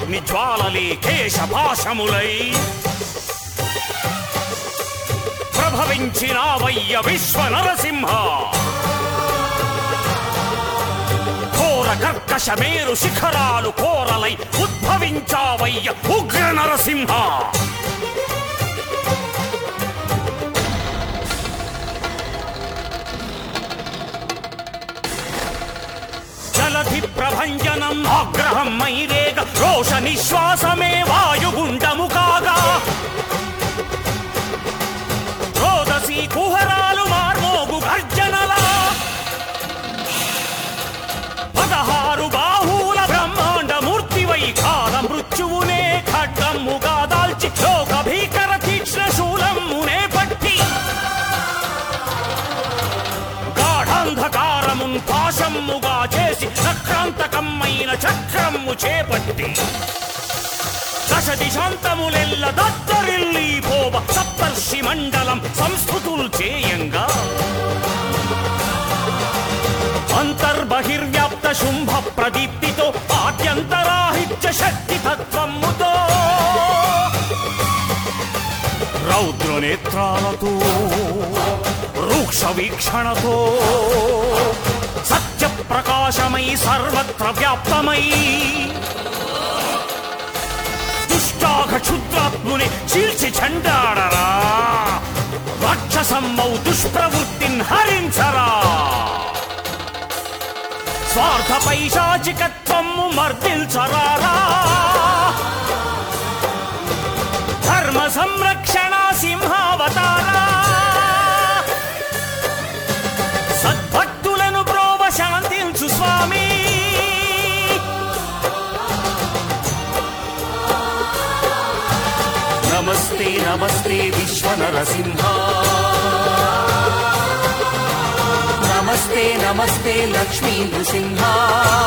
అగ్ని జ్వాలలే కేశపాశములై ప్రభవించినావయ్య విశ్వ నరసింహ. ఘోర కర్కశ మేరు శిఖరాలు కోరలై ఉద్భవించావయ్య ఉగ్ర నరసింహ. జలధి ప్రభంజనం ఆగ్రహం మైరేగ రోష నిశ్వాసమే వాయుగుండము కాగా రోదసీ కుహరాలు మార్మోగు గర్జనలా 16 బాహువుల బ్రహ్మాండ మూర్తివై కాల మృత్యువునే ఖడ్గమ్ముగా దాల్చి లోక భీకర తీక్ష్ణ శూలమ్మునే పట్టి గాఢాంధకారమున్ పాశమ్ముగా చేసి చక్రాంతకమ్మైన చక్రమ్ము చేపట్టి దశ దిశాంతములెల్ల దత్తరిల్లి పోవ సప్తర్షి మండలం సంస్కృతులు చేయంగా అంతర్బహిర్వ్యాప్త శుంభ ప్రదీప్తితో ఆద్యంతరాహిత్య శక్తి తత్వముతో రౌద్ర నేత్రాలతో రూక్ష వీక్షణతో సత్య ప్రకాశమై సర్వత్ర వ్యాప్తమై దుష్టాఘ క్షుద్రాత్ముని చీల్చి చండాడరా రాక్షసమ్మౌ దుష్ప్రవృత్తిన్ హరించరా స్వార్థ పైశాచికత్వము మర్దించరారా ధర్మ సంరక్షణ సింహావతారా సద్భక్తులను ప్రోవ శాంతించు స్వామి నమస్తే నమస్తే విశ్వ నరసింహ నమస్తే నమస్తే లక్ష్మీ నృసింహ